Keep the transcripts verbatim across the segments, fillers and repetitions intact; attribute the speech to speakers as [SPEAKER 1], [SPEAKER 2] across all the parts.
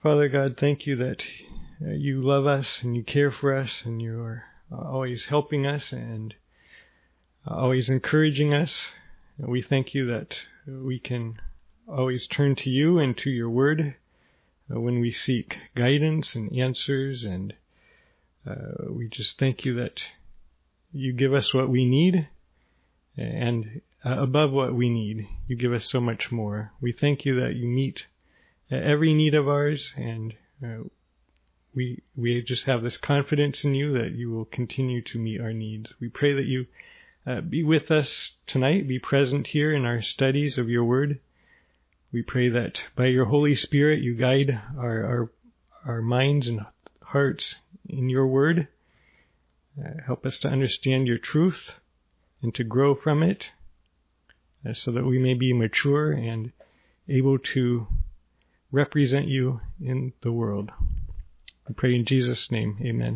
[SPEAKER 1] Father God, thank you that uh, you love us and you care for us and you are uh, always helping us and uh, always encouraging us. And we thank you that we can always turn to you and to your word uh, when we seek guidance and answers. And uh, we just thank you that you give us what we need, and uh, above what we need, you give us so much more. We thank you that you meet every need of ours, and uh, we we just have this confidence in you that you will continue to meet our needs. We pray that you uh, be with us tonight, be present here in our studies of your word. We pray that by your Holy Spirit you guide our our, our minds and hearts in your word. Uh, help us to understand your truth and to grow from it uh, so that we may be mature and able to represent you in the world. I pray in Jesus' name, amen.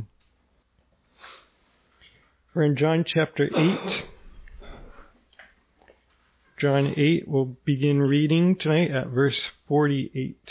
[SPEAKER 1] We're in John chapter eight. John eight, we'll begin reading tonight at verse forty-eight.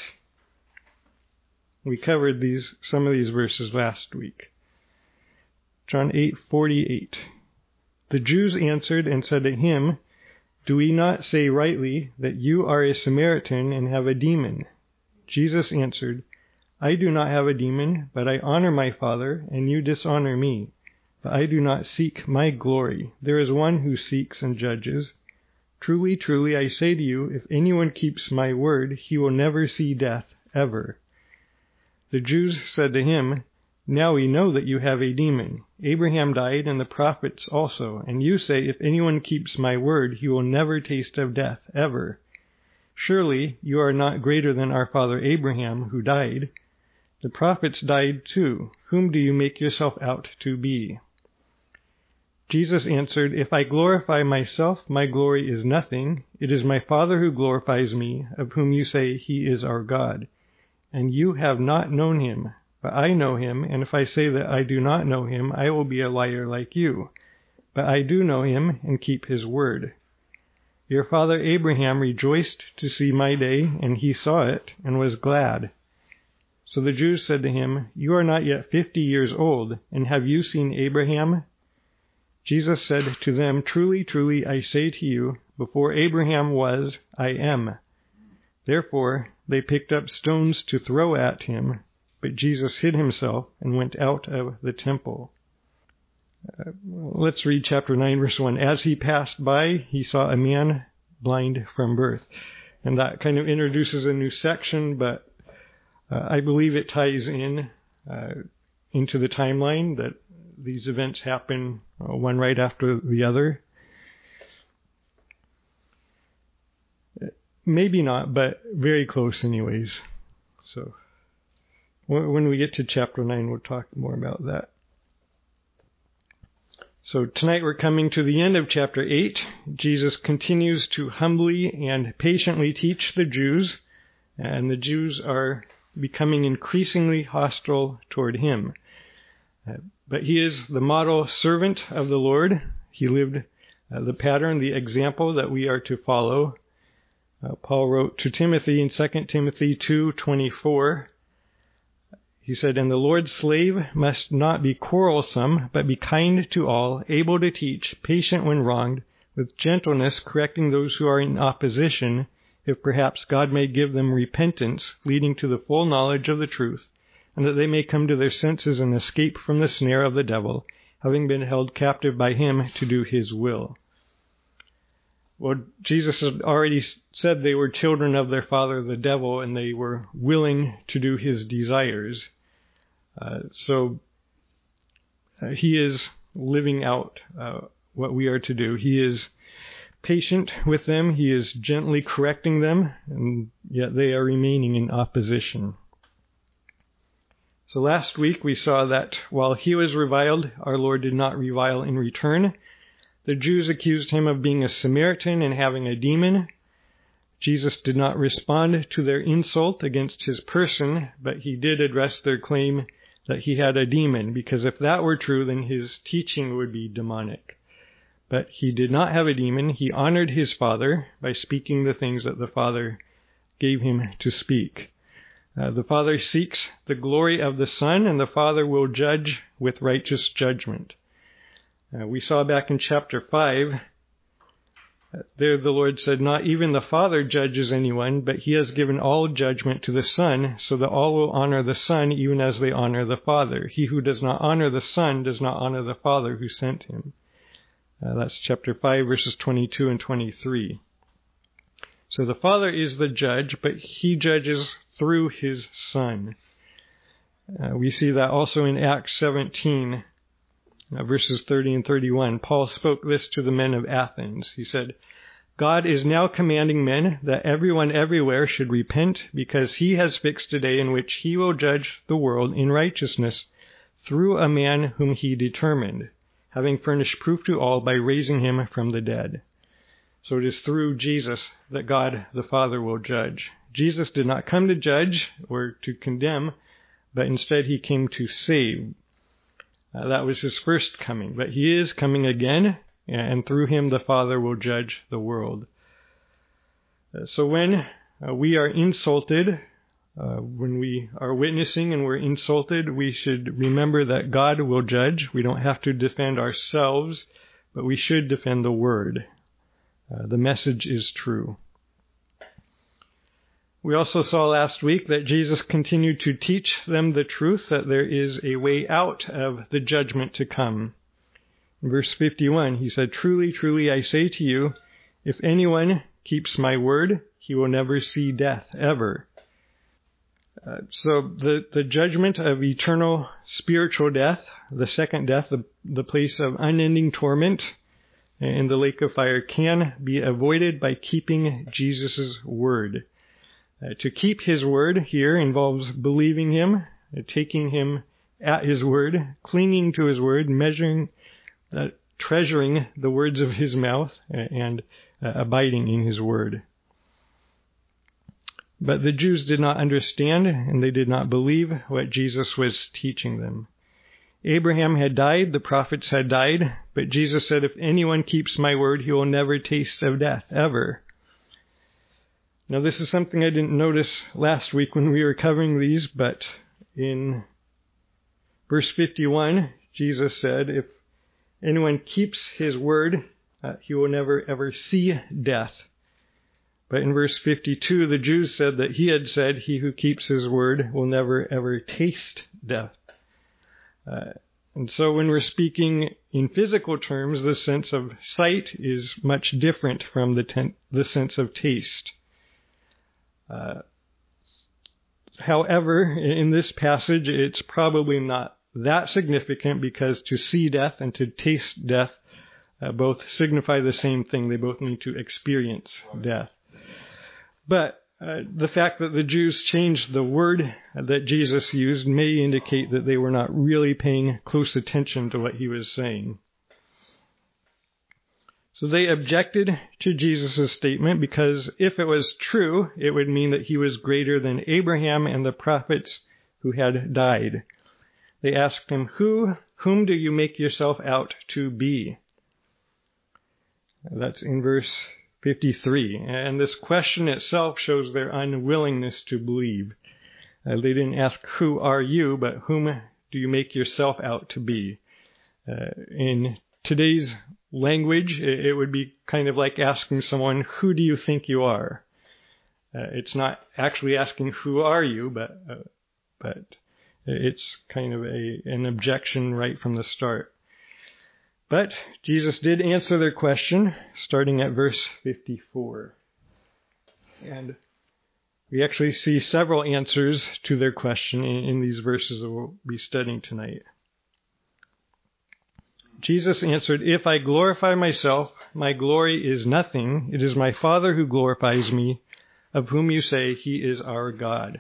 [SPEAKER 1] We covered these some of these verses last week. John eight forty-eight. The Jews answered and said to him, "Do we not say rightly that you are a Samaritan and have a demon?" Jesus answered, "I do not have a demon, but I honor my Father, and you dishonor me. But I do not seek my glory. There is one who seeks and judges. Truly, truly, I say to you, if anyone keeps my word, he will never see death, ever." The Jews said to him, "Now we know that you have a demon. Abraham died, and the prophets also, and you say, if anyone keeps my word, he will never taste of death, ever. Surely you are not greater than our father Abraham, who died. The prophets died too. Whom do you make yourself out to be?" Jesus answered, "If I glorify myself, my glory is nothing. It is my Father who glorifies me, of whom you say he is our God. And you have not known him, but I know him, and if I say that I do not know him, I will be a liar like you. But I do know him and keep his word. Your father Abraham rejoiced to see my day, and he saw it and was glad." So the Jews said to him, "You are not yet fifty years old, and have you seen Abraham?" Jesus said to them, "Truly, truly, I say to you, before Abraham was, I am." Therefore they picked up stones to throw at him, but Jesus hid himself and went out of the temple. Uh, let's read chapter nine, verse one. As he passed by, he saw a man blind from birth. And that kind of introduces a new section, but uh, I believe it ties in uh, into the timeline that these events happen uh, one right after the other. Maybe not, but very close anyways. So when we get to chapter nine, we'll talk more about that. So tonight we're coming to the end of chapter eight. Jesus continues to humbly and patiently teach the Jews, and the Jews are becoming increasingly hostile toward him. Uh, but he is the model servant of the Lord. He lived uh, the pattern, the example that we are to follow. Uh, Paul wrote to Timothy in Second Timothy two twenty-four. He said, "And the Lord's slave must not be quarrelsome, but be kind to all, able to teach, patient when wronged, with gentleness correcting those who are in opposition, if perhaps God may give them repentance, leading to the full knowledge of the truth, and that they may come to their senses and escape from the snare of the devil, having been held captive by him to do his will." Well, Jesus had already said they were children of their father, the devil, and they were willing to do his desires. Uh, so uh, he is living out uh, what we are to do. He is patient with them. He is gently correcting them, and yet they are remaining in opposition. So last week we saw that while he was reviled, our Lord did not revile in return. The Jews accused him of being a Samaritan and having a demon. Jesus did not respond to their insult against his person, but he did address their claim that he had a demon, because if that were true, then his teaching would be demonic. But he did not have a demon. He honored his Father by speaking the things that the Father gave him to speak. Uh, the Father seeks the glory of the Son, and the Father will judge with righteous judgment. Uh, we saw back in chapter five, uh, there the Lord said, not even the Father judges anyone, but he has given all judgment to the Son, so that all will honor the Son even as they honor the Father. He who does not honor the Son does not honor the Father who sent him. Uh, that's chapter five, verses twenty-two and twenty-three. So the Father is the judge, but he judges through his Son. Uh, we see that also in Acts seventeen, uh, verses thirty and thirty-one. Paul spoke this to the men of Athens. He said, God is now commanding men that everyone everywhere should repent, because he has fixed a day in which he will judge the world in righteousness through a man whom he determined, having furnished proof to all by raising him from the dead. So it is through Jesus that God the Father will judge. Jesus did not come to judge or to condemn, but instead he came to save. Uh, that was his first coming. But he is coming again, and through him the Father will judge the world. Uh, so when uh, we are insulted, uh, when we are witnessing and we're insulted, we should remember that God will judge. We don't have to defend ourselves, but we should defend the Word. Uh, the message is true. We also saw last week that Jesus continued to teach them the truth, that there is a way out of the judgment to come. In verse fifty-one, he said, Truly, truly, I say to you, if anyone keeps my word, he will never see death, ever. Uh, so the, the judgment of eternal spiritual death, the second death, the, the place of unending torment, in the lake of fire, can be avoided by keeping Jesus' word. Uh, to keep his word here involves believing him, uh, taking him at his word, clinging to his word, measuring, uh, treasuring the words of his mouth, uh, and uh, abiding in his word. But the Jews did not understand, and they did not believe what Jesus was teaching them. Abraham had died, the prophets had died, but Jesus said, if anyone keeps my word, he will never taste of death, ever. Now, this is something I didn't notice last week when we were covering these, but in verse fifty-one, Jesus said, if anyone keeps his word, uh, he will never ever see death. But in verse fifty-two, the Jews said that he had said, he who keeps his word will never ever taste death. Uh, and so when we're speaking in physical terms, the sense of sight is much different from the, ten- the sense of taste. Uh, however, in this passage, it's probably not that significant, because to see death and to taste death uh, both signify the same thing. They both need to experience death. But Uh, the fact that the Jews changed the word that Jesus used may indicate that they were not really paying close attention to what he was saying. So they objected to Jesus' statement because if it was true, it would mean that he was greater than Abraham and the prophets who had died. They asked him, Who, whom do you make yourself out to be? That's in verse fifty-three. And this question itself shows their unwillingness to believe. Uh, they didn't ask, who are you, but whom do you make yourself out to be? Uh, in today's language, it, it would be kind of like asking someone, who do you think you are? Uh, it's not actually asking, who are you, but uh, but it's kind of a an objection right from the start. But Jesus did answer their question, starting at verse fifty-four. And we actually see several answers to their question in, in these verses that we'll be studying tonight. Jesus answered, If I glorify myself, my glory is nothing. It is my Father who glorifies me, of whom you say he is our God.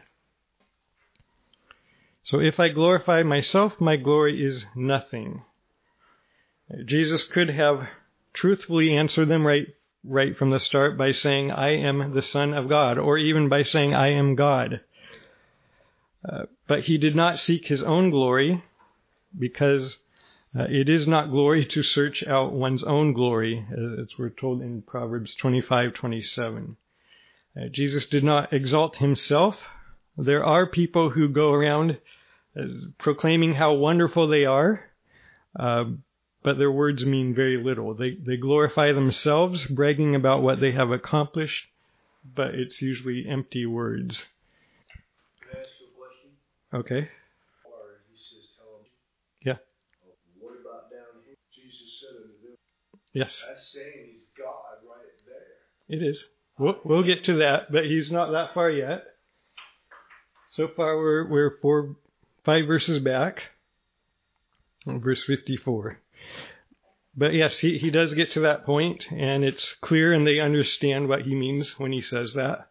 [SPEAKER 1] So if I glorify myself, my glory is nothing. Jesus could have truthfully answered them right, right from the start by saying, I am the Son of God, or even by saying, I am God. Uh, but he did not seek his own glory, because uh, it is not glory to search out one's own glory, as we're told in Proverbs twenty-five twenty-seven. Uh, Jesus did not exalt himself, There are people who go around uh, proclaiming how wonderful they are, uh, but their words mean very little. They they glorify themselves, bragging about what they have accomplished, but it's usually empty words.
[SPEAKER 2] Can I ask you a question?
[SPEAKER 1] Okay.
[SPEAKER 2] Or he says, tell them.
[SPEAKER 1] Yeah.
[SPEAKER 2] What about down here? Jesus said unto them.
[SPEAKER 1] Yes.
[SPEAKER 2] That's saying he's God right there.
[SPEAKER 1] It is. We'll, we'll get to that, but he's not that far yet. So far, we're we're four, five verses back. Verse fifty-four. But yes, he, he does get to that point, and it's clear, and they understand what he means when he says that.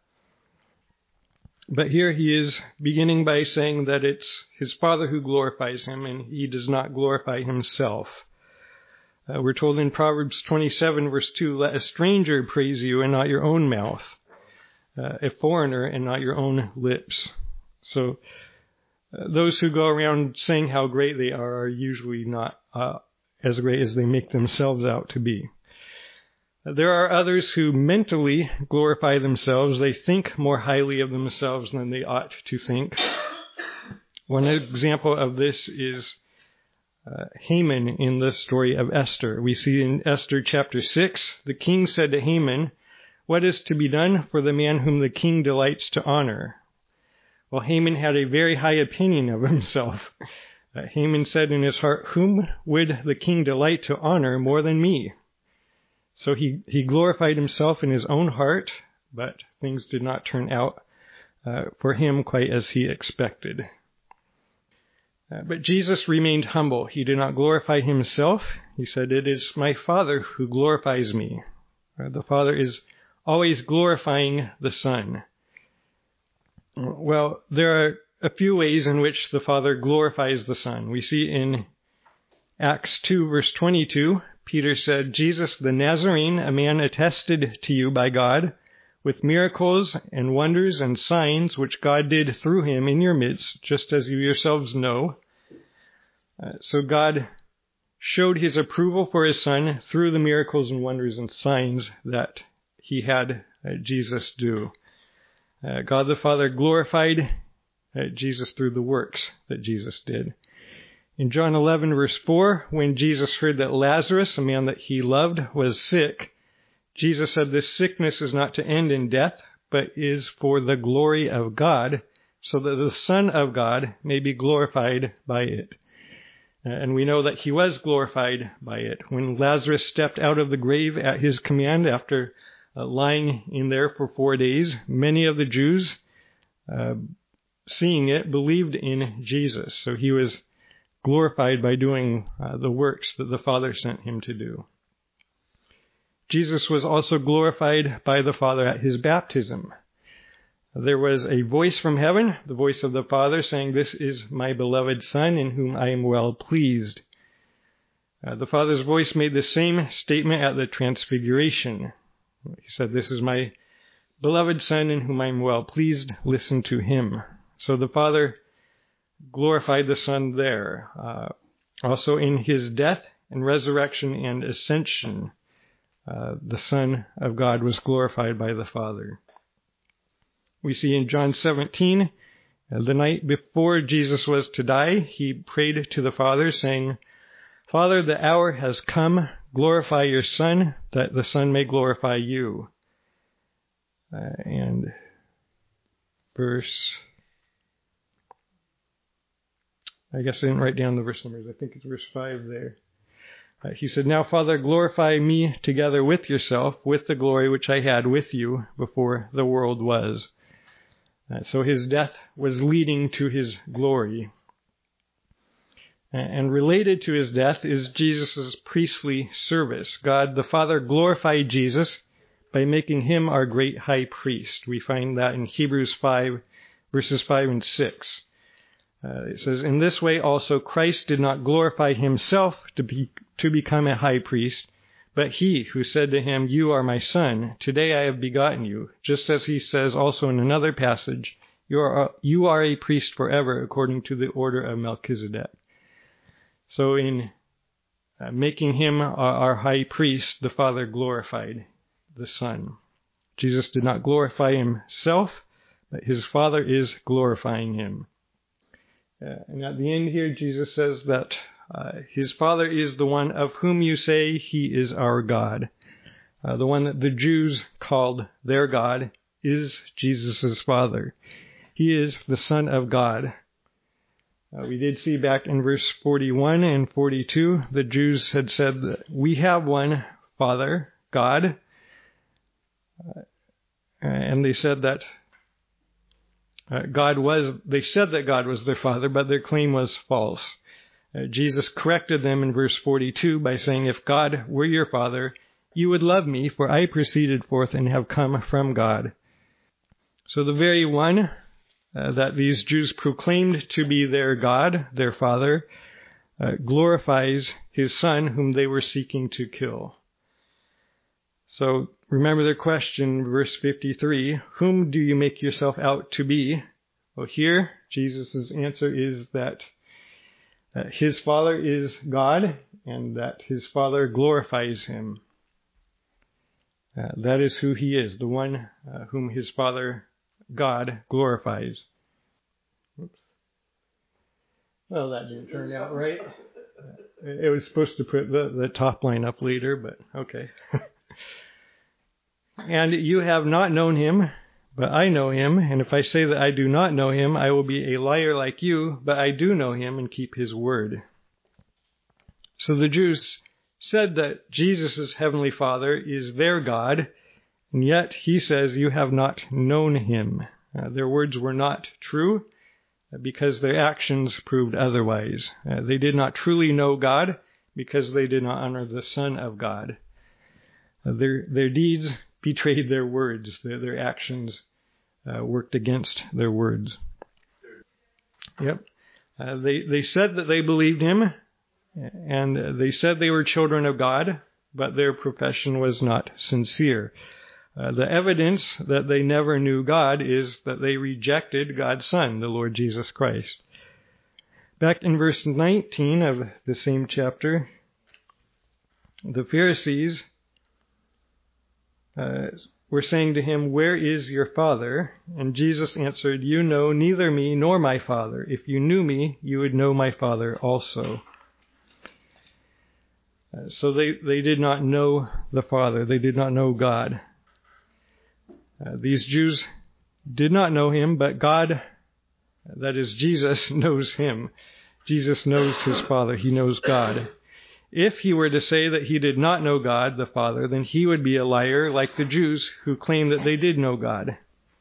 [SPEAKER 1] But here he is beginning by saying that it's his Father who glorifies him, and he does not glorify himself. Uh, we're told in Proverbs twenty-seven, verse two, let a stranger praise you and not your own mouth, uh, a foreigner and not your own lips. So uh, those who go around saying how great they are are usually not uh, as great as they make themselves out to be. There are others who mentally glorify themselves. They think more highly of themselves than they ought to think. One example of this is uh, Haman in the story of Esther. We see in Esther chapter six, the king said to Haman, what is to be done for the man whom the king delights to honor? Well, Haman had a very high opinion of himself. Uh, Haman said in his heart, whom would the king delight to honor more than me? So he, he glorified himself in his own heart, but things did not turn out uh, for him quite as he expected. Uh, but Jesus remained humble. He did not glorify himself. He said, it is my Father who glorifies me. Uh, the Father is always glorifying the Son. Well, there are a few ways in which the Father glorifies the Son. We see in Acts two, verse twenty-two, Peter said, Jesus the Nazarene, a man attested to you by God, with miracles and wonders and signs which God did through him in your midst, just as you yourselves know. Uh, so God showed his approval for his Son through the miracles and wonders and signs that he had uh, Jesus do. Uh, God the Father glorified uh, Jesus through the works that Jesus did. In John eleven, verse four, when Jesus heard that Lazarus, a man that he loved, was sick, Jesus said, this sickness is not to end in death, but is for the glory of God, so that the Son of God may be glorified by it. And we know that he was glorified by it. When Lazarus stepped out of the grave at his command after uh, lying in there for four days, many of the Jews, uh, seeing it, believed in Jesus. So he was glorified by doing uh, the works that the Father sent him to do. Jesus was also glorified by the Father at his baptism. There was a voice from heaven, the voice of the Father, saying, this is my beloved Son in whom I am well pleased. Uh, the Father's voice made the same statement at the Transfiguration. He said, this is my beloved Son in whom I am well pleased. Listen to him. So the Father glorified the Son there. Uh, also in his death and resurrection and ascension, uh, the Son of God was glorified by the Father. We see in John seventeen, uh, the night before Jesus was to die, he prayed to the Father saying, Father, the hour has come. Glorify your Son, that the Son may glorify you. Uh, and verse... I guess I didn't write down the verse numbers. I think it's verse five there. Uh, he said, now, Father, glorify me together with yourself, with the glory which I had with you before the world was. Uh, so his death was leading to his glory. Uh, and related to his death is Jesus' priestly service. God the Father glorified Jesus by making him our great high priest. We find that in Hebrews five, verses five and six. Uh, it says, in this way also Christ did not glorify himself to be to become a high priest, but he who said to him, you are my Son, today I have begotten you, just as he says also in another passage, you are, you are a priest forever according to the order of Melchizedek. So in uh, making him our, our high priest, the Father glorified the Son. Jesus did not glorify himself, that his Father is glorifying him. Uh, and at the end here, Jesus says that uh, his Father is the one of whom you say he is our God. Uh, the one that the Jews called their God is Jesus' Father. He is the Son of God. Uh, we did see back in verse forty-one and forty-two, the Jews had said that we have one Father, God. Uh, and they said that uh, God was, they said that God was their Father, but their claim was false. Uh, Jesus corrected them in verse forty-two by saying, if God were your Father, you would love me, for I proceeded forth and have come from God. So the very one Uh, that these Jews proclaimed to be their God, their Father, uh, glorifies his Son whom they were seeking to kill. So remember their question, verse fifty-three, whom do you make yourself out to be? Well, here Jesus' answer is that uh, his Father is God and that his Father glorifies him. Uh, that is who he is, the one uh, whom his Father God glorifies. Oops. Well, that didn't turn out right. It was supposed to put the, the top line up later, but okay. And you have not known him, but I know him. And if I say that I do not know him, I will be a liar like you, but I do know him and keep his word. So the Jews said that Jesus' heavenly Father is their God, and yet he says, you have not known him. Uh, their words were not true uh, because their actions proved otherwise. Uh, they did not truly know God because they did not honor the Son of God. Uh, their, their deeds betrayed their words. Their, their actions uh, worked against their words. Yep. Uh, they, they said that they believed him, and they said they were children of God, but their profession was not sincere. Uh, the evidence that they never knew God is that they rejected God's Son, the Lord Jesus Christ. Back in verse nineteen of the same chapter, the Pharisees uh, were saying to him, where is your Father? And Jesus answered, you know neither me nor my Father. If you knew me, you would know my Father also. Uh, so they, they did not know the Father. They did not know God. Uh, these Jews did not know him, but God, that is Jesus, knows him. Jesus knows his Father. He knows God. If he were to say that he did not know God, the Father, then he would be a liar like the Jews who claim that they did know God.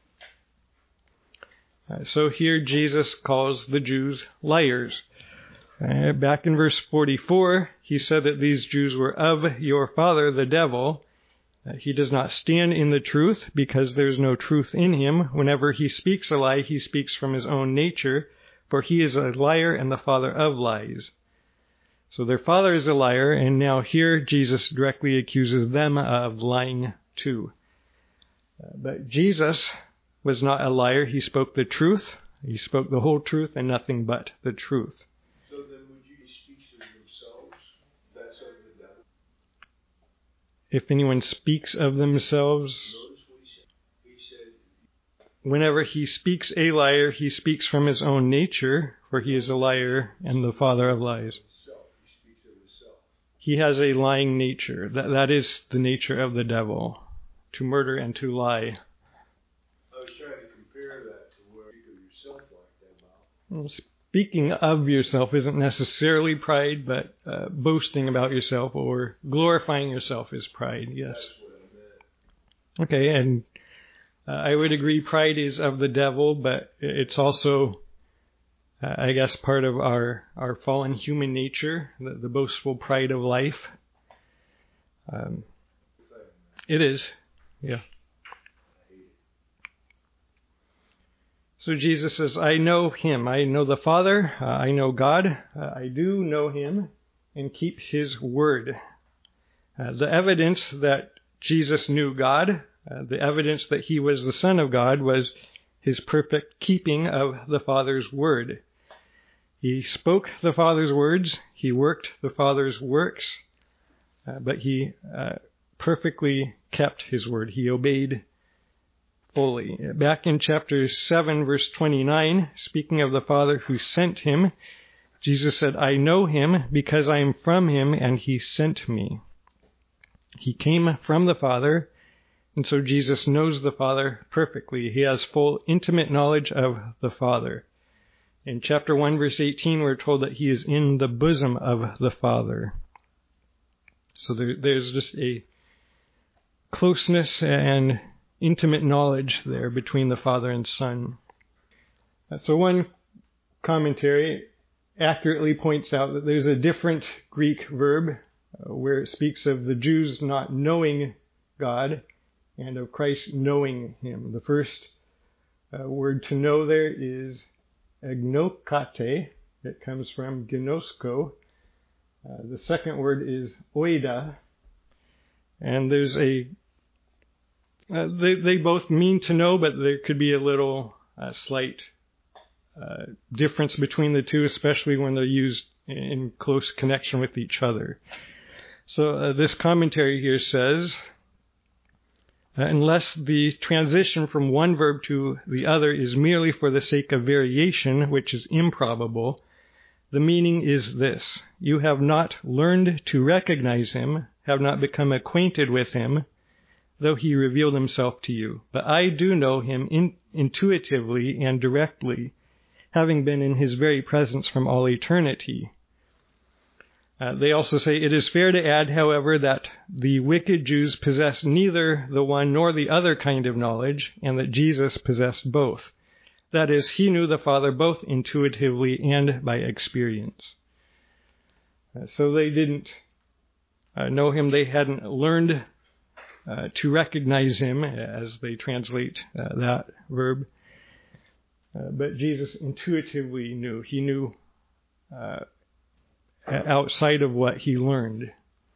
[SPEAKER 1] Uh, so here Jesus calls the Jews liars. Uh, back in verse forty-four, he said that these Jews were of your father, the devil. Uh, he does not stand in the truth because there is no truth in him. Whenever he speaks a lie, he speaks from his own nature, for he is a liar and the father of lies. So their father is a liar, and now here Jesus directly accuses them of lying too. Uh, but Jesus was not a liar. He spoke the truth. He spoke the whole truth and nothing but the truth.
[SPEAKER 2] So then would you speak of themselves? That's of the devil.
[SPEAKER 1] If anyone speaks of themselves,
[SPEAKER 2] Notice what he said. He said,
[SPEAKER 1] whenever he speaks a liar, he speaks from his own nature, for he is a liar and the father of lies.
[SPEAKER 2] himself. He speaks of himself.
[SPEAKER 1] He has a lying nature. That, that is the nature of the devil, to murder and to lie.
[SPEAKER 2] I was trying to compare that to where you speak of yourself like that about.
[SPEAKER 1] Well, speaking of yourself isn't necessarily pride, but uh, boasting about yourself or glorifying yourself is pride, yes.
[SPEAKER 2] That's what I meant.
[SPEAKER 1] Okay, and uh, I would agree pride is of the devil, but it's also, uh, I guess, part of our, our fallen human nature, the, the boastful pride of life. Um, it is, yeah. So Jesus says, I know him. I know the Father. Uh, I know God. Uh, I do know him and keep his word. Uh, the evidence that Jesus knew God, uh, the evidence that he was the Son of God, was his perfect keeping of the Father's word. He spoke the Father's words. He worked the Father's works, uh, but he uh, perfectly kept his word. He obeyed fully. Back in chapter seven, verse twenty-nine, speaking of the Father who sent him, Jesus said, I know him because I am from him and he sent me. He came from the Father, and so Jesus knows the Father perfectly. He has full intimate knowledge of the Father. In chapter one, verse eighteen, we're told that he is in the bosom of the Father. So there, there's just a closeness and intimate knowledge there between the Father and Son. So one commentary accurately points out that there's a different Greek verb uh, where it speaks of the Jews not knowing God and of Christ knowing him. The first uh, word to know there is agnokate. It comes from gnosko. Uh, the second word is oida. And there's a, uh, they, they both mean to know, but there could be a little uh, slight uh, difference between the two, especially when they're used in close connection with each other. So uh, this commentary here says, uh, unless the transition from one verb to the other is merely for the sake of variation, which is improbable, the meaning is this: you have not learned to recognize him, have not become acquainted with him, though he revealed himself to you. But I do know him in, intuitively and directly, having been in his very presence from all eternity. Uh, they also say it is fair to add, however, that the wicked Jews possessed neither the one nor the other kind of knowledge, and that Jesus possessed both. That is, he knew the Father both intuitively and by experience. Uh, so they didn't uh, know him. They hadn't learned uh, to recognize him, as they translate uh, that verb. Uh, but Jesus intuitively knew. He knew uh, outside of what he learned.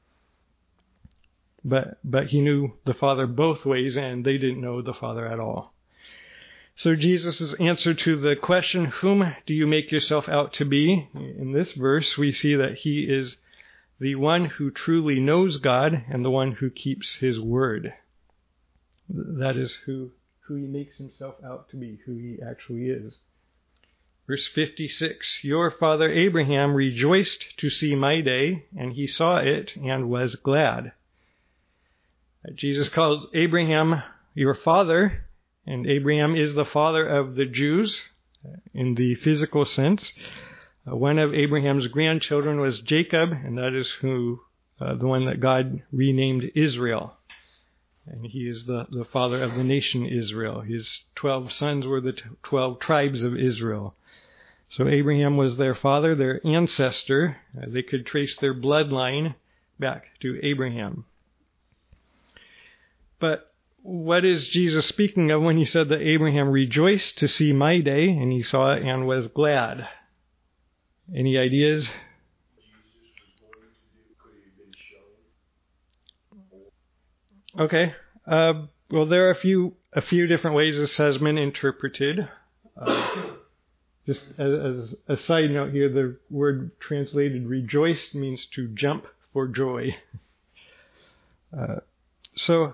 [SPEAKER 1] But but he knew the Father both ways, and they didn't know the Father at all. So Jesus' answer to the question, whom do you make yourself out to be? In this verse, we see that he is the one who truly knows God and the one who keeps his word. That is who, who he makes himself out to be, who he actually is. Verse fifty-six, your father Abraham rejoiced to see my day, and he saw it and was glad. Jesus calls Abraham your father, and Abraham is the father of the Jews in the physical sense. Uh, one of Abraham's grandchildren was Jacob, and that is who uh, the one that God renamed Israel. And he is the, the father of the nation Israel. His twelve sons were the t- twelve tribes of Israel. So Abraham was their father, their ancestor. Uh, they could trace their bloodline back to Abraham. But what is Jesus speaking of when he said that Abraham rejoiced to see my day, and he saw it and was glad? Any ideas? Okay. Uh, well, there are a few a few different ways this has been interpreted. Uh, just as, as a side note here, the word translated rejoiced means to jump for joy. Uh, so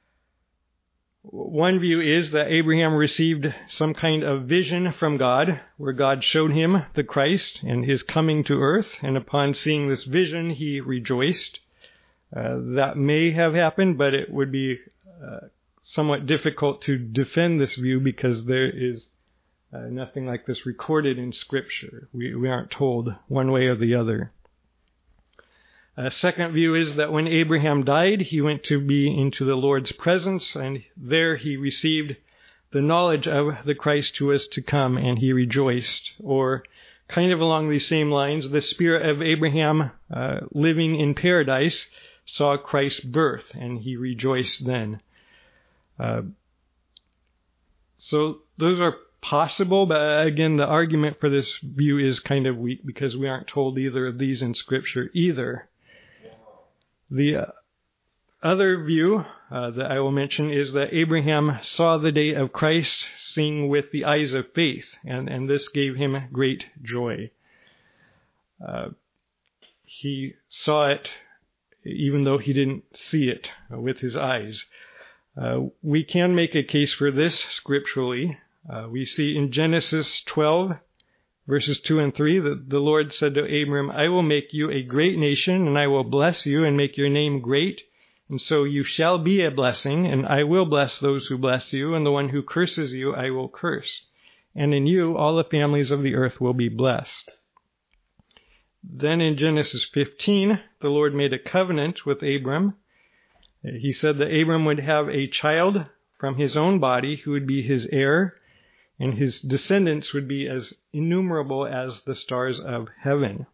[SPEAKER 1] one view is that Abraham received some kind of vision from God, where God showed him the Christ and his coming to earth, and upon seeing this vision, he rejoiced. Uh, that may have happened, but it would be uh, somewhat difficult to defend this view because there is uh, nothing like this recorded in Scripture. We, we aren't told one way or the other. A second view is that when Abraham died, he went to be into the Lord's presence, and there he received the knowledge of the Christ who was to come, and he rejoiced. Or, kind of along these same lines, the spirit of Abraham uh, living in paradise saw Christ's birth, and he rejoiced then. Uh, so those are possible, but again, the argument for this view is kind of weak because we aren't told either of these in Scripture either. The uh, other view uh, that I will mention is that Abraham saw the day of Christ, seeing with the eyes of faith, and, and this gave him great joy. Uh, he saw it even though he didn't see it with his eyes. Uh, we can make a case for this scripturally. Uh, we see in Genesis twelve, verses two and three, that the Lord said to Abram, I will make you a great nation, and I will bless you and make your name great. And so you shall be a blessing, and I will bless those who bless you, and the one who curses you I will curse. And in you all the families of the earth will be blessed. Then in Genesis fifteen, the Lord made a covenant with Abram. He said that Abram would have a child from his own body who would be his heir, and his descendants would be as innumerable as the stars of heaven.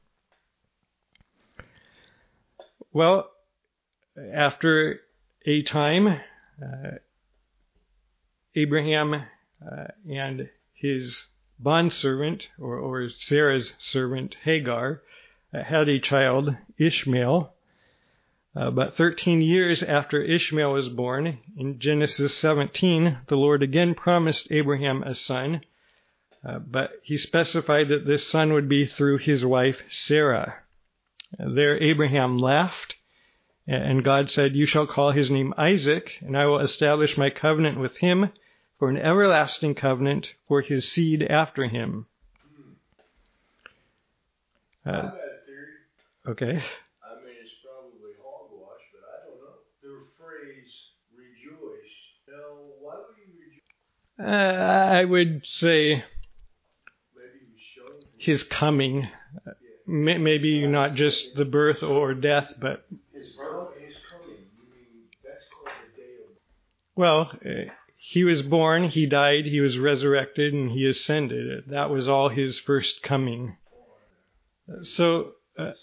[SPEAKER 1] Well, after a time, uh, Abraham uh, and his bondservant, or, or Sarah's servant Hagar, uh, had a child, Ishmael. Uh, but thirteen years after Ishmael was born, in Genesis seventeen, the Lord again promised Abraham a son, uh, but he specified that this son would be through his wife Sarah. Uh, there Abraham laughed, and God said, you shall call his name Isaac, and I will establish my covenant with him for an everlasting covenant for his seed after him. Uh, okay. Uh, I would say his coming, maybe not just the birth or death, but
[SPEAKER 2] his birth, his coming. You mean that's called the day of?
[SPEAKER 1] Well, uh, he was born, he died, he was resurrected, and he ascended. That was all his first coming. So uh,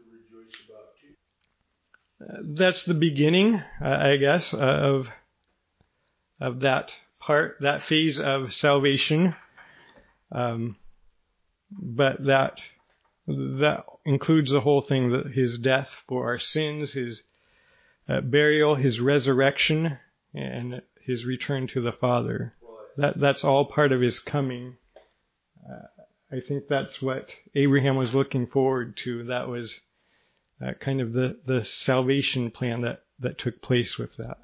[SPEAKER 1] uh, that's the beginning, uh, I guess, uh, of of that part, that phase of salvation. Um, but that that includes the whole thing, that his death for our sins, his uh, burial, his resurrection, and his return to the Father. That that's all part of his coming. Uh, I think that's what Abraham was looking forward to. That was uh, kind of the, the salvation plan that, that took place with that.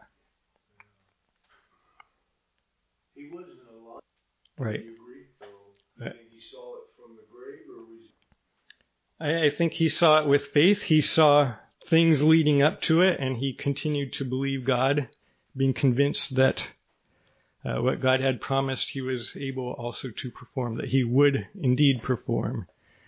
[SPEAKER 2] He wasn't alive.
[SPEAKER 1] Right.
[SPEAKER 2] Do you agree? So, you think he saw it from the grave, or was
[SPEAKER 1] I, I think he saw it with faith. He saw things leading up to it, and he continued to believe God, being convinced that uh, what God had promised he was able also to perform, that he would indeed perform.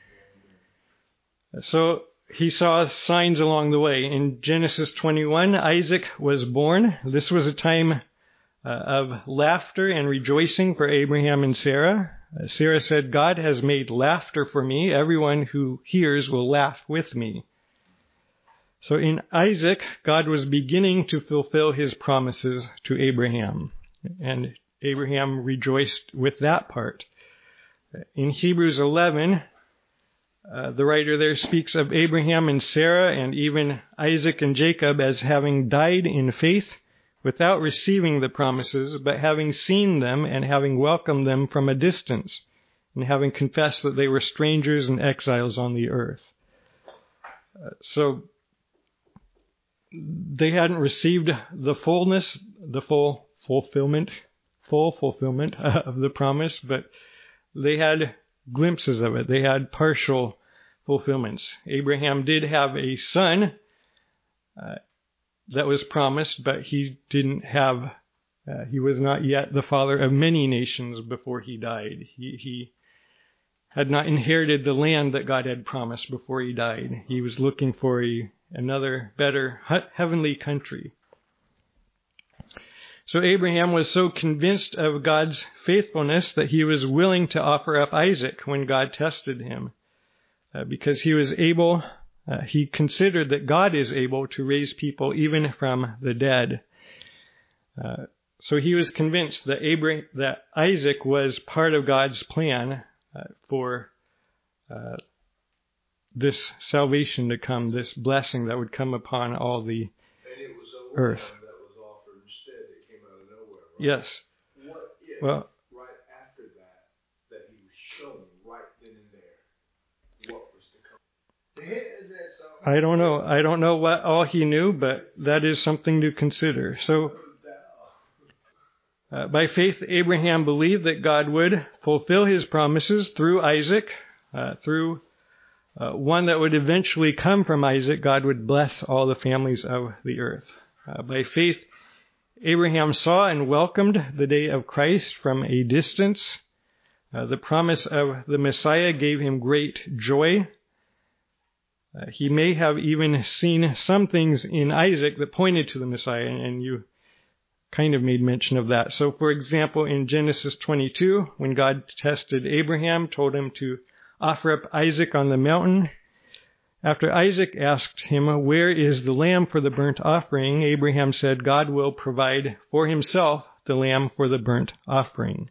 [SPEAKER 1] So he saw signs along the way. In Genesis twenty-one, Isaac was born. This was a time uh, of laughter and rejoicing for Abraham and Sarah. Uh, Sarah said, God has made laughter for me. Everyone who hears will laugh with me. So in Isaac, God was beginning to fulfill his promises to Abraham. And Abraham rejoiced with that part. In Hebrews eleven, uh, the writer there speaks of Abraham and Sarah and even Isaac and Jacob as having died in faith without receiving the promises, but having seen them and having welcomed them from a distance, and having confessed that they were strangers and exiles on the earth. Uh, so they hadn't received the fullness, the full fulfillment, full fulfillment of the promise, but they had glimpses of it. They had partial fulfillments. Abraham did have a son uh, that was promised, but he didn't have, uh, he was not yet the father of many nations before he died. He, he had not inherited the land that God had promised before he died. He was looking for a, another better heavenly country. So Abraham was so convinced of God's faithfulness that he was willing to offer up Isaac when God tested him, uh, because he was able, uh, he considered that God is able to raise people even from the dead. Uh, so he was convinced that Abraham, that Isaac was part of God's plan uh, for uh, this salvation to come, this blessing that would come upon all the
[SPEAKER 2] and it was a
[SPEAKER 1] earth.
[SPEAKER 2] That was offered instead that came out of nowhere, right?
[SPEAKER 1] Yes.
[SPEAKER 2] What if,
[SPEAKER 1] Well,
[SPEAKER 2] right after that, that he was shown right then and there what was to come? Isn't that something?
[SPEAKER 1] I don't know. I don't know what all he knew, but that is something to consider. So Uh, by faith, Abraham believed that God would fulfill his promises through Isaac, uh, through uh, one that would eventually come from Isaac. God would bless all the families of the earth. Uh, by faith, Abraham saw and welcomed the day of Christ from a distance. Uh, the promise of the Messiah gave him great joy. Uh, he may have even seen some things in Isaac that pointed to the Messiah, and you kind of made mention of that. So, for example, in Genesis twenty-two, when God tested Abraham, told him to offer up Isaac on the mountain, after Isaac asked him, "Where is the lamb for the burnt offering?" Abraham said, "God will provide for himself the lamb for the burnt offering."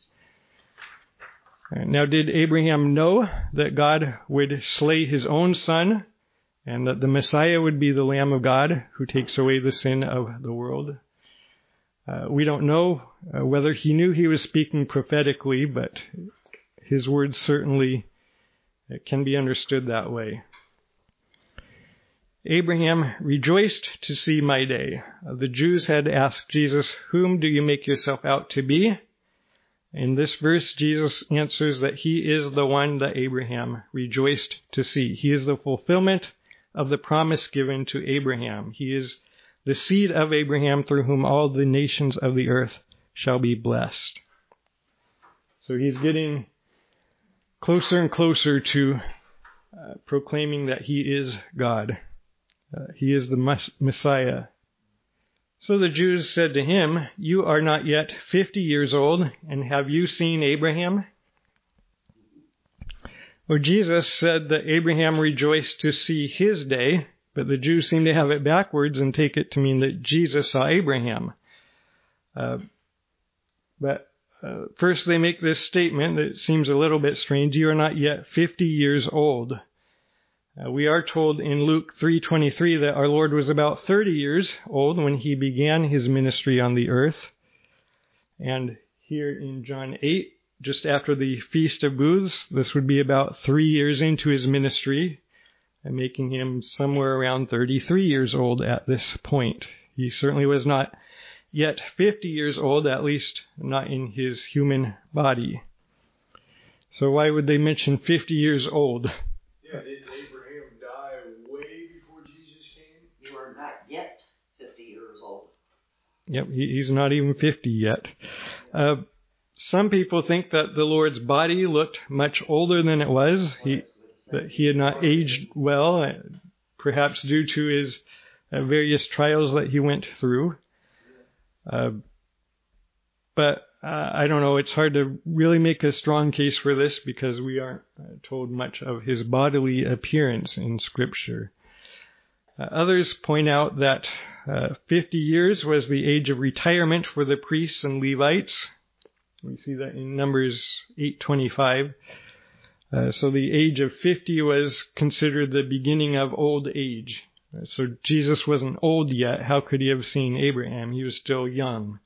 [SPEAKER 1] Now, did Abraham know that God would slay his own son and that the Messiah would be the Lamb of God who takes away the sin of the world? Uh, we don't know uh, whether he knew he was speaking prophetically, but his words certainly uh, can be understood that way. Abraham rejoiced to see my day. Uh, the Jews had asked Jesus, "Whom do you make yourself out to be?" In this verse, Jesus answers that he is the one that Abraham rejoiced to see. He is the fulfillment of the promise given to Abraham. He is the seed of Abraham through whom all the nations of the earth shall be blessed. So he's getting closer and closer to uh, proclaiming that he is God. Uh, he is the mes- Messiah. So the Jews said to him, "You are not yet fifty years old, and have you seen Abraham?" Well, Jesus said that Abraham rejoiced to see his day, but the Jews seem to have it backwards and take it to mean that Jesus saw Abraham. Uh, but uh, first they make this statement that seems a little bit strange. You are not yet fifty years old. Uh, we are told in Luke three twenty-three that our Lord was about thirty years old when he began his ministry on the earth. And here in John eight, just after the Feast of Booths, this would be about three years into his ministry, and making him somewhere around thirty-three years old at this point. He certainly was not yet fifty years old, at least not in his human body. So why would they mention fifty years old?
[SPEAKER 2] Yeah, didn't Abraham die way before Jesus came?
[SPEAKER 3] You are not yet fifty years old.
[SPEAKER 1] Yep, he, he's not even fifty yet. Uh, some people think that the Lord's body looked much older than it was. He, that he had not aged well, perhaps due to his uh, various trials that he went through. Uh, but uh, I don't know, it's hard to really make a strong case for this because we aren't uh, told much of his bodily appearance in Scripture. Uh, others point out that uh, fifty years was the age of retirement for the priests and Levites. We see that in Numbers eight twenty-five. Uh, so the age of fifty was considered the beginning of old age. Uh, so Jesus wasn't old yet. How could he have seen Abraham? He was still young.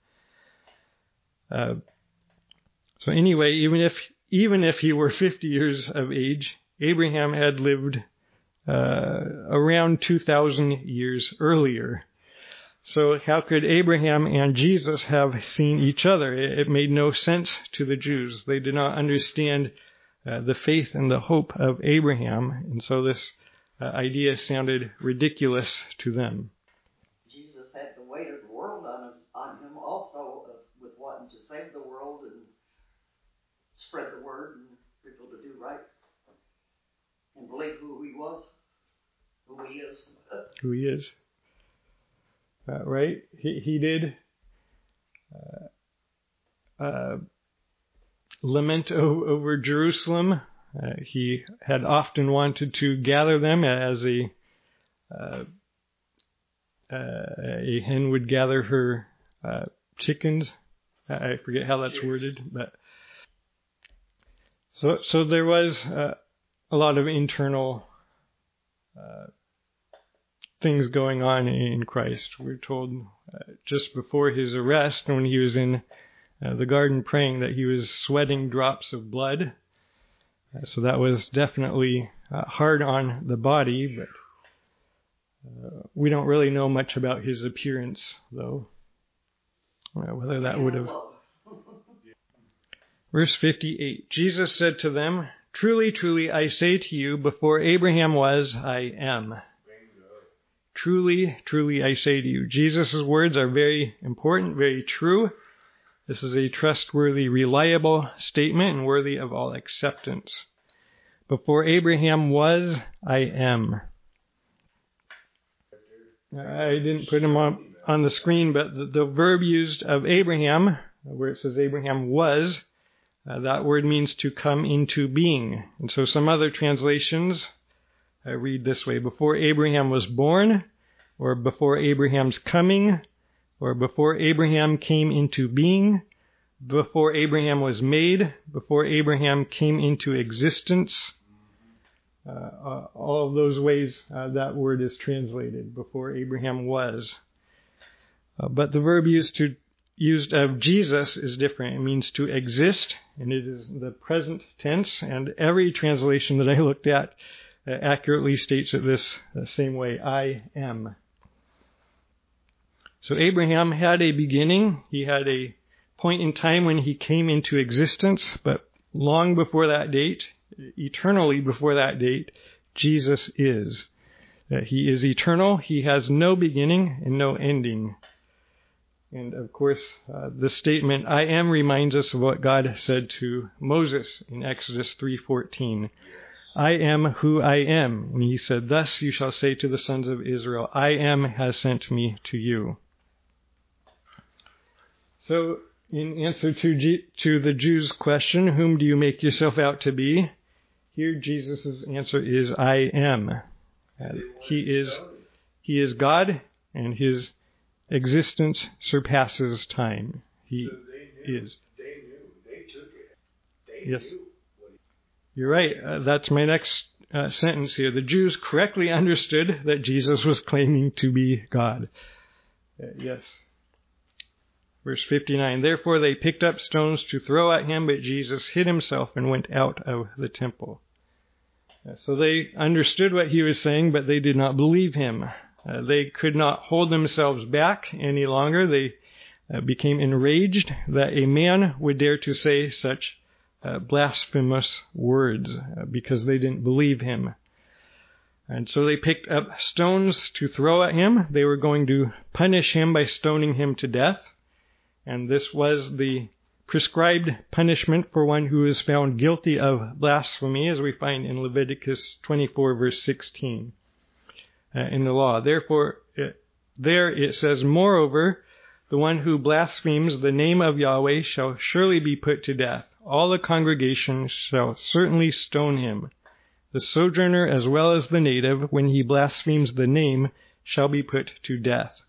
[SPEAKER 1] Uh, so anyway, even if even if he were fifty years of age, Abraham had lived uh, around two thousand years earlier. So how could Abraham and Jesus have seen each other? It, it made no sense to the Jews. They did not understand Uh, the faith and the hope of Abraham, and so this uh, idea sounded ridiculous to them.
[SPEAKER 3] Jesus had the weight of the world on him, on him also, uh, with wanting to save the world and spread the word and people to do right and believe who he was, who he is.
[SPEAKER 1] Who he is. Uh, right? He, he did uh, uh, lament o- over Jerusalem. Uh, he had often wanted to gather them as a uh, uh, a hen would gather her uh, chickens. I forget how that's worded, but so so there was uh, a lot of internal uh, things going on in Christ. We're told uh, just before his arrest, when he was in Uh, the garden praying, that he was sweating drops of blood. Uh, so that was definitely uh, hard on the body, but uh, we don't really know much about his appearance, though. Uh, whether that would have Verse fifty-eight, Jesus said to them, "Truly, truly, I say to you, before Abraham was, I am." Truly, truly, I say to you. Jesus' words are very important, very true. This is a trustworthy, reliable statement and worthy of all acceptance. Before Abraham was, I am. I didn't put him on, on the screen, but the, the verb used of Abraham, where it says Abraham was, uh, that word means to come into being. And so some other translations I read this way: before Abraham was born, or before Abraham's coming, or before Abraham came into being, before Abraham was made, before Abraham came into existence. Uh, uh, all of those ways uh, that word is translated, before Abraham was. Uh, but the verb used to used of Jesus is different. It means to exist, and it is the present tense, and every translation that I looked at uh, accurately states it this uh, same way: I am. So Abraham had a beginning. He had a point in time when he came into existence, but long before that date, eternally before that date, Jesus is. Uh, he is eternal. He has no beginning and no ending. And of course, uh, the statement "I am" reminds us of what God said to Moses in Exodus three fourteen. "I am who I am." And he said, "Thus you shall say to the sons of Israel, I am has sent me to you." So, in answer to G- to the Jews' question, "Whom do you make yourself out to be?" here Jesus' answer is, "I am." Uh, he is he is God, and his existence surpasses time. He
[SPEAKER 2] So they knew,
[SPEAKER 1] is.
[SPEAKER 2] They knew. They took it. They
[SPEAKER 1] Yes.
[SPEAKER 2] knew. What he,
[SPEAKER 1] You're right. Uh, that's my next uh, sentence here. The Jews correctly understood that Jesus was claiming to be God. Uh, yes. Verse fifty-nine, "Therefore they picked up stones to throw at him, but Jesus hid himself and went out of the temple." Uh, so they understood what he was saying, but they did not believe him. Uh, they could not hold themselves back any longer. They uh, became enraged that a man would dare to say such uh, blasphemous words uh, because they didn't believe him. And so they picked up stones to throw at him. They were going to punish him by stoning him to death. And this was the prescribed punishment for one who is found guilty of blasphemy, as we find in Leviticus twenty-four, verse sixteen. Uh, in the law. Therefore, it, there it says, "Moreover, the one who blasphemes the name of Yahweh shall surely be put to death. All the congregation shall certainly stone him. The sojourner as well as the native, when he blasphemes the name, shall be put to death."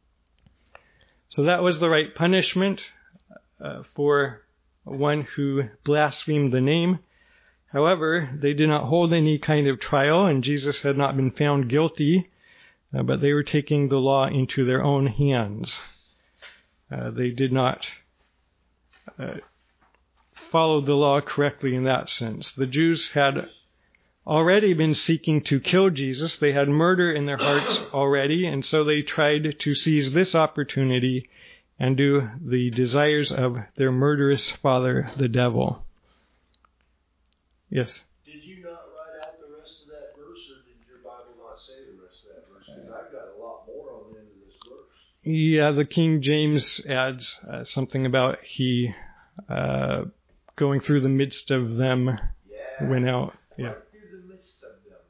[SPEAKER 1] So that was the right punishment uh, for one who blasphemed the name. However, they did not hold any kind of trial, and Jesus had not been found guilty, uh, but they were taking the law into their own hands. Uh, they did not uh, follow the law correctly in that sense. The Jews had already been seeking to kill Jesus. They had murder in their hearts already, and so they tried to seize this opportunity and do the desires of their murderous father, the devil. Yes?
[SPEAKER 2] did you not write out the rest of that verse, or did your Bible not say the rest of that verse? Because I've got a lot more on the end of this verse.
[SPEAKER 1] Yeah, the King James adds uh, something about he uh, going through the midst of them
[SPEAKER 2] Yeah.
[SPEAKER 1] went out. Yeah.
[SPEAKER 2] Right through the midst of them.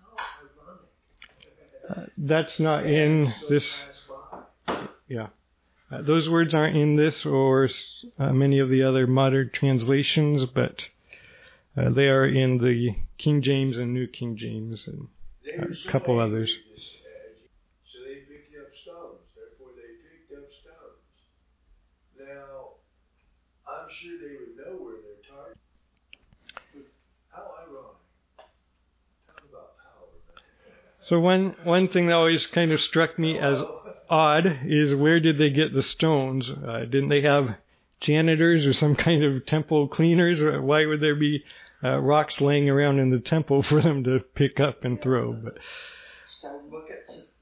[SPEAKER 2] How ironic.
[SPEAKER 1] Uh, that's not in
[SPEAKER 2] So
[SPEAKER 1] this.
[SPEAKER 2] pass by.
[SPEAKER 1] Yeah. Uh, those words aren't in this or uh, many of the other modern translations, but uh, they are in the King James and New King James and
[SPEAKER 2] They
[SPEAKER 1] a
[SPEAKER 2] were so
[SPEAKER 1] couple
[SPEAKER 2] angry
[SPEAKER 1] others.
[SPEAKER 2] at this, uh, So they picked up stones. Therefore, they picked up stones. Now, I'm sure they would know where their target. How ironic. Talk about power.
[SPEAKER 1] So one one thing that always kind of struck me as odd is, where did they get the stones? Uh, didn't they have janitors or some kind of temple cleaners? Or why would there be uh, rocks laying around in the temple for them to pick up and throw? But
[SPEAKER 3] Stone buckets.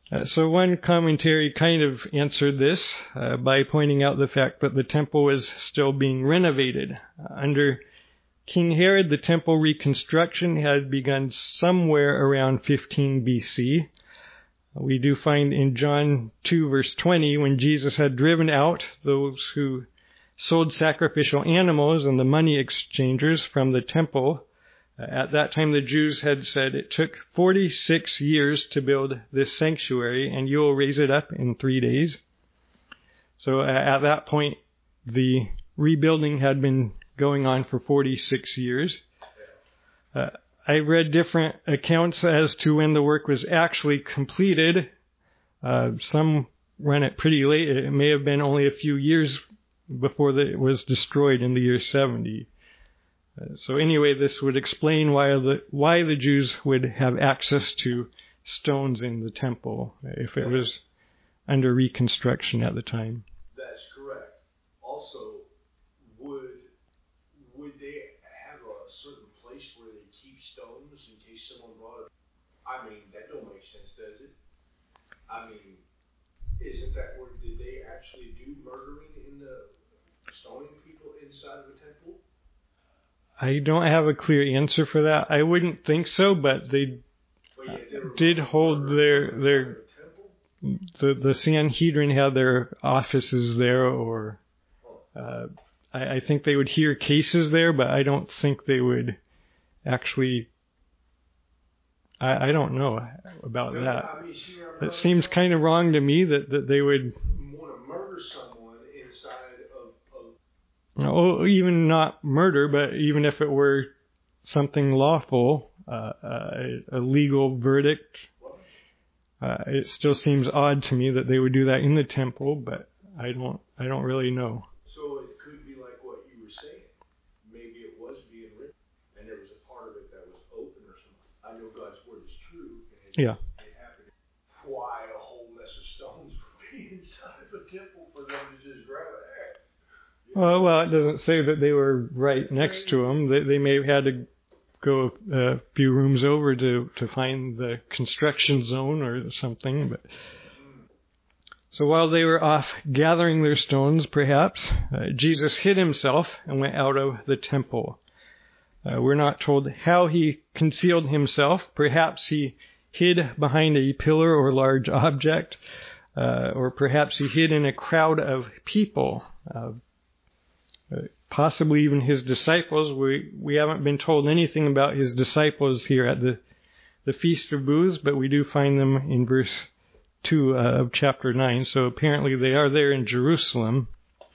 [SPEAKER 1] Uh, so one commentary kind of answered this uh, by pointing out the fact that the temple was still being renovated. Uh, under King Herod, the temple reconstruction had begun somewhere around fifteen B C. We do find in John two verse twenty, when Jesus had driven out those who sold sacrificial animals and the money exchangers from the temple, uh, at that time the Jews had said, "It took forty-six years to build this sanctuary, and you will raise it up in three days." So uh, at that point, the rebuilding had been going on for forty-six years. Uh, I read different accounts as to when the work was actually completed. Uh, some run it pretty late. It may have been only a few years before the, it was destroyed in the year seventy. Uh, so anyway, this would explain why the why the Jews would have access to stones in the temple if it was under reconstruction at the time.
[SPEAKER 2] That's correct. Also, would would they have a certain place where they keep stones in case someone brought it? I mean, that don't make sense, does it? I mean, isn't that where did they actually do murdering in the stoning people inside of the temple?
[SPEAKER 1] I don't have a clear answer for that. I wouldn't think so, but they
[SPEAKER 2] Well, yeah, they were
[SPEAKER 1] did hold their their the the Sanhedrin had their offices there, or uh, I, I think they would hear cases there, but I don't think they would actually. I, I don't know about
[SPEAKER 2] No,
[SPEAKER 1] that.
[SPEAKER 2] I mean, see where I'm
[SPEAKER 1] It
[SPEAKER 2] going
[SPEAKER 1] seems
[SPEAKER 2] from?
[SPEAKER 1] kind of wrong to me that, that they would,
[SPEAKER 2] want to murder someone inside of, of
[SPEAKER 1] oh, even not murder, but even if it were something lawful, uh, a, a legal verdict, uh, it still seems odd to me that they would do that in the temple, but I don't, I don't really know.
[SPEAKER 2] So it could be like what you were saying. Maybe it was being written, and there was a part of it that was open or something. I know God's word is true, and it,
[SPEAKER 1] Yeah.
[SPEAKER 2] it happened. Why a whole mess of stones would be inside of a temple for them to just grab it?
[SPEAKER 1] Well, well, it doesn't say that they were right next to them. They, they may have had to go a few rooms over to, to find the construction zone or something. But so while they were off gathering their stones, perhaps, uh, Jesus hid himself and went out of the temple. Uh, we're not told how he concealed himself. Perhaps he hid behind a pillar or large object, uh, or perhaps he hid in a crowd of people. Uh, Uh, possibly even his disciples. We we haven't been told anything about his disciples here at the, the Feast of Booths, but we do find them in verse two uh, of chapter nine. So apparently they are there in Jerusalem.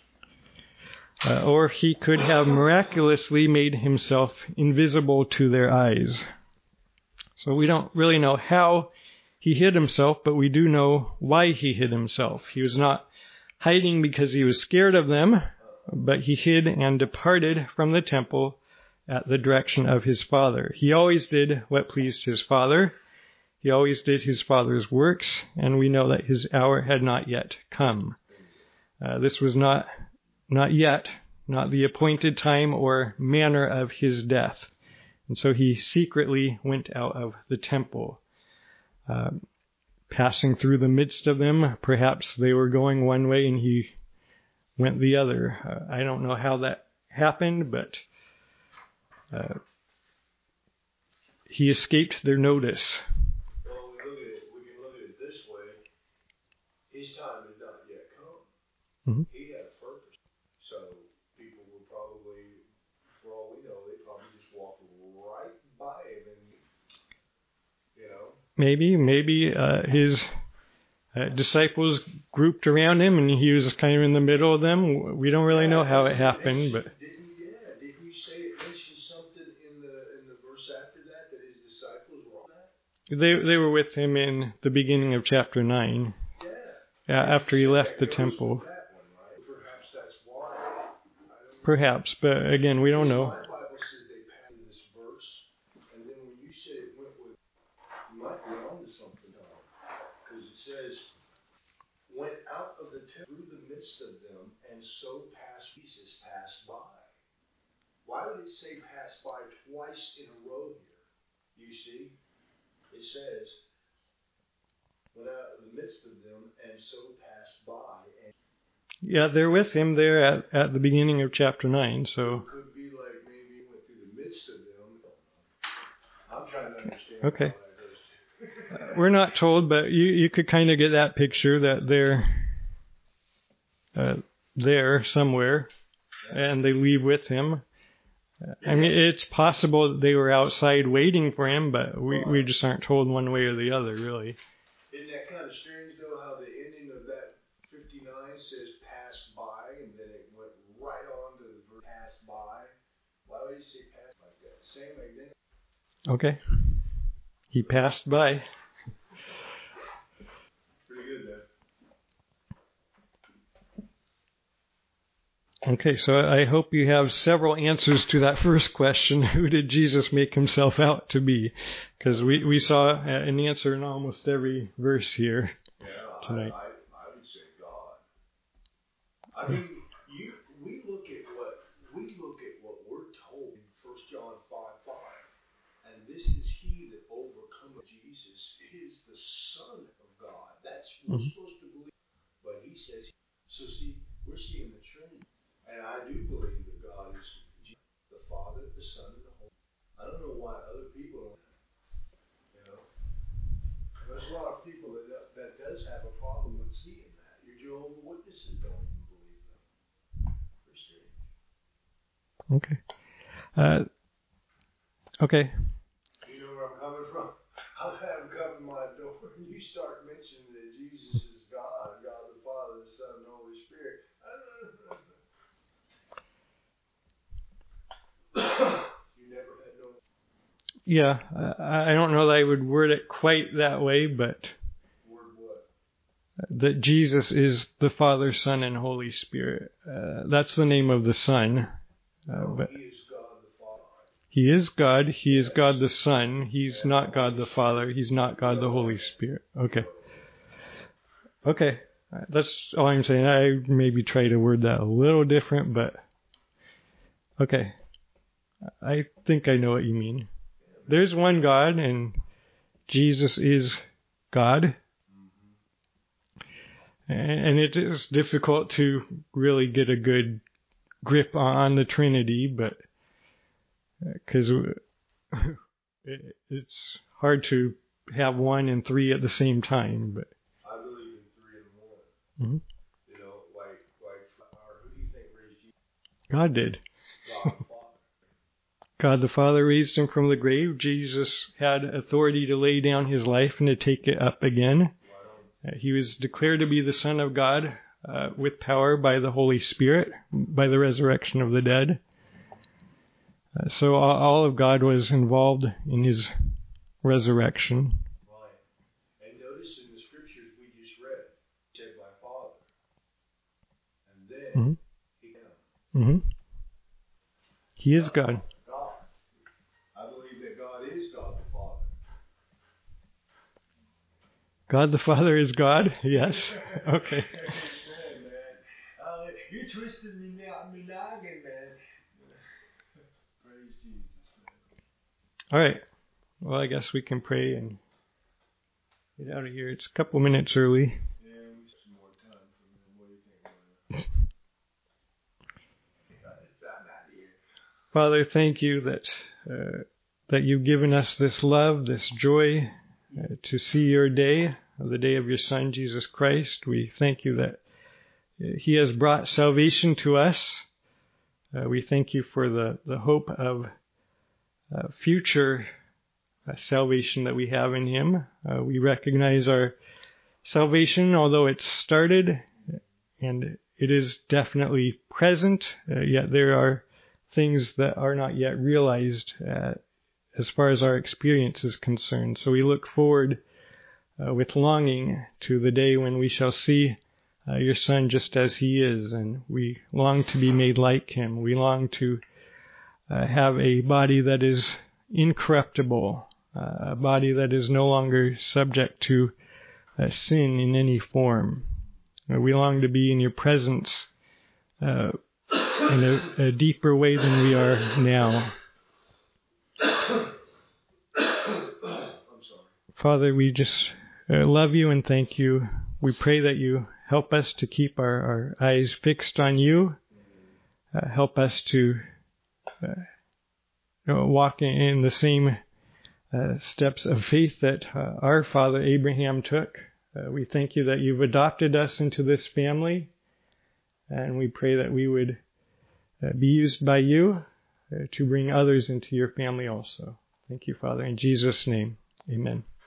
[SPEAKER 1] Uh, or he could have miraculously made himself invisible to their eyes. So we don't really know how he hid himself, but we do know why he hid himself. He was not hiding because he was scared of them, but he hid and departed from the temple at the direction of his Father. He always did what pleased his Father. He always did his Father's works, and we know that his hour had not yet come. Uh, this was not, not yet, not the appointed time or manner of his death. And so he secretly went out of the temple, uh, passing through the midst of them. Perhaps they were going one way and he went the other. Uh, I don't know how that happened, but uh, he escaped their notice.
[SPEAKER 2] Well, we look at it. We can look at it this way. His time had not yet come.
[SPEAKER 1] Mm-hmm.
[SPEAKER 2] He had a purpose. So people were probably, for all we know, they probably just walked right by him, and you know.
[SPEAKER 1] Maybe, maybe uh, his Uh, disciples grouped around him, and he was kind of in the middle of them. We don't really know how it happened, but
[SPEAKER 2] Didn't, yeah, did we say it mentioned something in the in the verse after that that his disciples were on that?
[SPEAKER 1] they they were with him in the beginning of chapter nine.
[SPEAKER 2] Yeah.
[SPEAKER 1] Uh, after he left the
[SPEAKER 2] It goes
[SPEAKER 1] temple,
[SPEAKER 2] with that one, right? Perhaps that's why. I don't know.
[SPEAKER 1] perhaps, but again, we don't know.
[SPEAKER 2] My Bible says they passed this verse, and then when you said it went with, you might be onto something, Tom, because it says, went out of the temple through the midst of them, and so passed Jesus passed by. Why would it say passed by twice in a row here? You see, it says, went out in the midst of them, and so passed by. And
[SPEAKER 1] Yeah, they're with him there at, at the beginning of chapter nine, so.
[SPEAKER 2] it could be like maybe he went through the midst of them. I'm trying to understand.
[SPEAKER 1] Okay.
[SPEAKER 2] How that goes.
[SPEAKER 1] We're not told, but you, you could kind of get that picture that they're uh, there somewhere, and they leave with him. I mean, it's possible that they were outside waiting for him, but we, we just aren't told one way or the other, really.
[SPEAKER 2] Isn't that kind of strange, though, how the ending of that fifty-nine says passed by, and then it went right on to the verb passed by? Why would he say passed like that? Same identity.
[SPEAKER 1] Okay. He passed by.
[SPEAKER 2] Pretty good, then.
[SPEAKER 1] Okay, so I hope you have several answers to that first question. Who did Jesus make himself out to be? Because we, we saw an answer in almost every verse here
[SPEAKER 2] Yeah,
[SPEAKER 1] tonight.
[SPEAKER 2] I, I, I would say God. I mean, you, we look at what we look at what we're told in First John five five, and this is he that overcometh. Jesus is the Son of God. That's what we're
[SPEAKER 1] Mhm.
[SPEAKER 2] supposed to believe. But he says, so see, we're seeing the Trinity. And I do believe that God is the Father, the Son, and the Holy. I don't know why other people don't. You know, and there's a lot of people that that does have a problem with seeing that. Your Jehovah's Witnesses don't even believe them. Very strange.
[SPEAKER 1] Okay. Uh, okay.
[SPEAKER 2] You know where I'm coming from? I've had them come to my door, and you start mentioning that Jesus is God, God the Father, the Son, and the Holy Spirit. You never had no.
[SPEAKER 1] Yeah, I, I don't know that I would word it quite that way, but
[SPEAKER 2] Word what?
[SPEAKER 1] that Jesus is the Father, Son, and Holy Spirit. Uh, that's the name of the Son. Uh,
[SPEAKER 2] No,
[SPEAKER 1] but
[SPEAKER 2] he is God the Father.
[SPEAKER 1] He is God. He is God the Son. He's not God the Father. He's not God the Holy Spirit. Okay. Okay. That's all I'm saying. I maybe try to word that a little different, but okay. I think I know what you mean. There's one God, and Jesus is God. And it is difficult to really get a good grip on the Trinity, but because it's hard to have one and three at the same time. But
[SPEAKER 2] I believe in three and one.
[SPEAKER 1] mm-hmm.
[SPEAKER 2] You know, like, like, or who do you think raised Jesus?
[SPEAKER 1] God did.
[SPEAKER 2] God the Father.
[SPEAKER 1] God the Father raised him from the grave. Jesus had authority to lay down his life and to take it up again. Uh, he was declared to be the Son of God uh, with power by the Holy Spirit, by the resurrection of the dead. Uh, so all, all of God was involved in his resurrection.
[SPEAKER 2] Right. And notice in the scriptures we just read, he said by Father. And then
[SPEAKER 1] Mm-hmm.
[SPEAKER 2] he came.
[SPEAKER 1] Mm-hmm. He is God.
[SPEAKER 2] God. I believe that God is God the Father.
[SPEAKER 1] God the Father is God? Yes. Okay.
[SPEAKER 2] Man, man. Uh, you're twisting me now, me noggin, man. Praise Jesus, man.
[SPEAKER 1] All right. Well, I guess we can pray and get out of here. It's a couple minutes early.
[SPEAKER 2] Yeah, we have some more time from him. What do you think, man? I'm out here.
[SPEAKER 1] Father, thank you that uh, that you've given us this love, this joy uh, to see your day, the day of your Son, Jesus Christ. We thank you that he has brought salvation to us. Uh, we thank you for the, the hope of uh, future uh, salvation that we have in him. Uh, we recognize our salvation, although it's started, and it is definitely present, uh, yet there are things that are not yet realized uh, as far as our experience is concerned. So we look forward uh, with longing to the day when we shall see uh, your Son just as he is, and we long to be made like him. We long to uh, have a body that is incorruptible, uh, a body that is no longer subject to uh, sin in any form. Uh, we long to be in your presence uh, in a, a deeper way than we are now.
[SPEAKER 2] I'm sorry.
[SPEAKER 1] Father, we just uh, love you and thank you. We pray that you help us to keep our, our eyes fixed on you. Uh, help us to uh, you know, walk in the same uh, steps of faith that uh, our father Abraham took. Uh, we thank you that you've adopted us into this family, and we pray that we would uh, be used by you uh, to bring others into your family also. Thank you, Father. In Jesus' name, amen.